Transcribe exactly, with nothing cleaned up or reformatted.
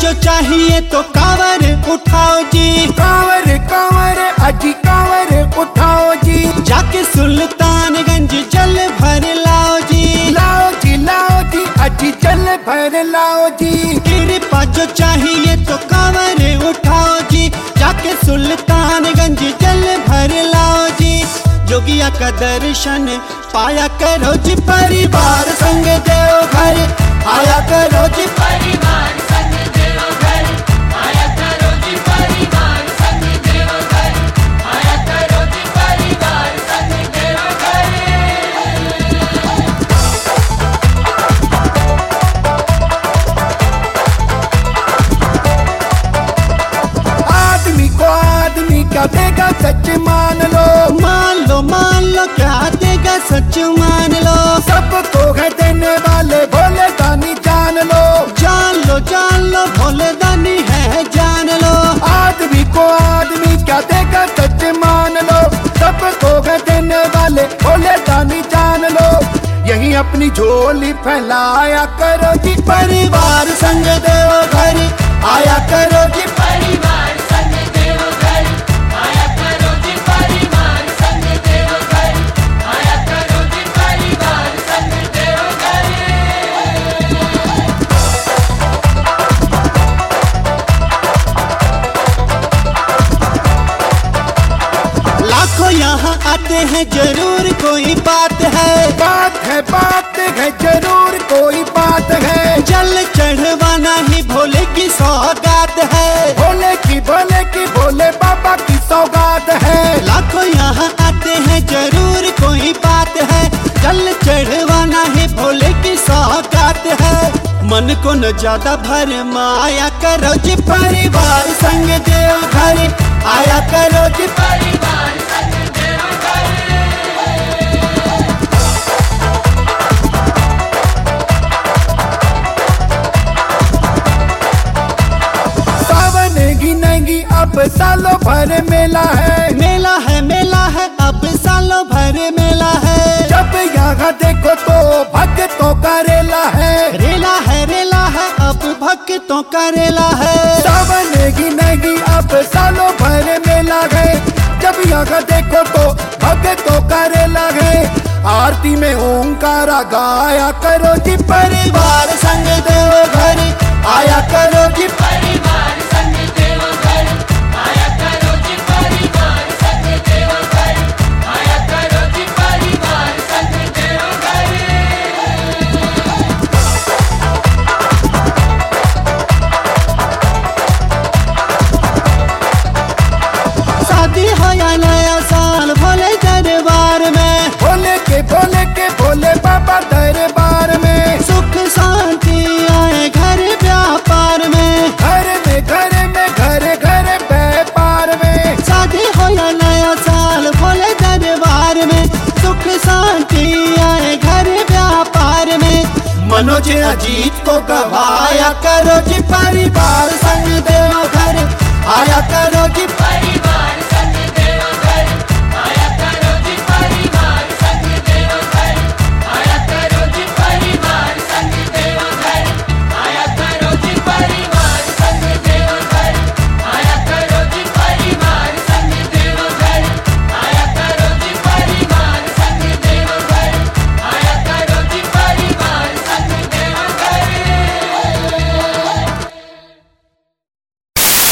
जो चाहिए तो कांवर उठाओ जी। कांवर कांवर अजी कांवर उठाओ जी। जाके सुल्तानगंज जल भर लाओ जी। लाओ जी लाओ जी अजी जल भर लाओ जी। कृपा जो चाहिए तो कांवर उठाओ जी। जाके सुल्तानगंज जल भर लाओ जी। जोगिया का दर्शन पाया करो जी परिवार संग देवघर आया करो जी। परिवार संग देवघर आया करो जी। परिवार संग देवघर आया करो जी। परिवार संग देवघर। आदमी को आदमी क्या देगा सच मान लो। मान लो मान लो क्या देगा सच मान लो। सबको है देने वाले भोले दानी जान लो। जान लो जान लो भोले दानी है जान लो। आदमी को आदमी क्या देगा सच मान लो। सबको है देने वाले भोले दानी जान लो। यही अपनी झोली फैलाया करो जी। परिवार संग देवघर आया करो जी। परिवार संग देवघर आया करो जी। परिवार संग देवघर आया करो जी। परिवार संग देवघर। लाखों यहाँ आते हैं जरूर कोई बात है। बात है बात है जरूर कोई बात है। जल चढ़वाना ही भोले की सौगात है। भोले की भोले की भोले बाबा की सौगात है। लाखों यहाँ आते हैं जरूर कोई बात है। जल चढ़वाना ही भोले की सौगात है। मन को न ज्यादा भर माया करो जी। परिवार संग देवघर आया करो जी। परिवार संग देवघर। सावन गिनेगी अब सालों भर मेला है। मेला है मेला है अब सालों भर मेला है। जब यहाँ देखो तो भक्तों का रेला है। रेला है रेला है अब भक्तों का रेला है। सावन गिनेगी अब सालों भर मेला है। जब यहाँ देखो तो भक्तों का रेला है। आरती में ओंकारा गाया करो जी। परिवार संग देवघर आया करो जी। परिवार संग देवघर आया करो जी। परिवार संग देवघर आया करो जी। परिवार संग देवघर। शादी हो या नया साल भोले दरबार में। भोले के भोले के भोले बाबा दरबार में। सुख शांति आए घर व्यापार में। घर में घर में घर घर व्यापार में। शादी हो या नया साल भोले दरबार में। सुख शांति आए घर व्यापार में। मनोज अजीत को गवाया करो जी। परिवार संग देवघर आया करो जी। परिवार